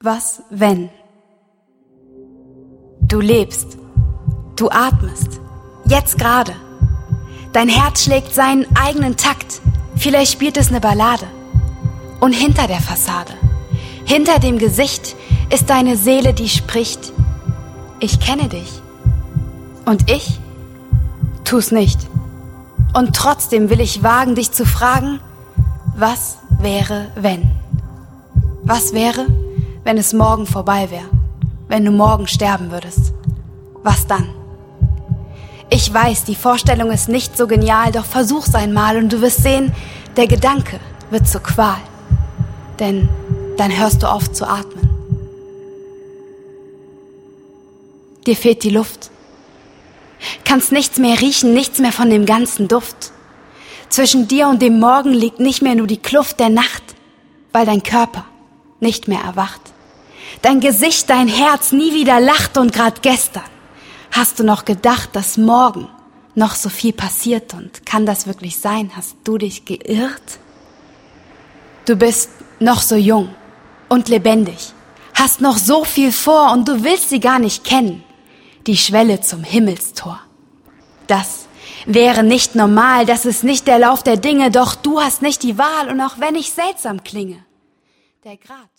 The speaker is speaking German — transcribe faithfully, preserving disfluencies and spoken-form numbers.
Was, wenn? Du lebst, du atmest, jetzt gerade. Dein Herz schlägt seinen eigenen Takt, vielleicht spielt es eine Ballade. Und hinter der Fassade, hinter dem Gesicht ist deine Seele, die spricht: Ich kenne dich. Und ich tu's nicht. Und trotzdem will ich wagen, dich zu fragen: Was wäre, wenn? Was wäre, wenn es morgen vorbei wäre? Wenn du morgen sterben würdest? Was dann? Ich weiß, die Vorstellung ist nicht so genial, doch versuch's einmal und du wirst sehen, der Gedanke wird zur Qual. Denn dann hörst du auf zu atmen. Dir fehlt die Luft. Kannst nichts mehr riechen, nichts mehr von dem ganzen Duft. Zwischen dir und dem Morgen liegt nicht mehr nur die Kluft der Nacht, weil dein Körper nicht mehr erwacht. Dein Gesicht, dein Herz nie wieder lacht und grad gestern hast du noch gedacht, dass morgen noch so viel passiert und kann das wirklich sein? Hast du dich geirrt? Du bist noch so jung und lebendig, hast noch so viel vor und du willst sie gar nicht kennen, die Schwelle zum Himmelstor. Das wäre nicht normal, das ist nicht der Lauf der Dinge, doch du hast nicht die Wahl und auch wenn ich seltsam klinge, der Grat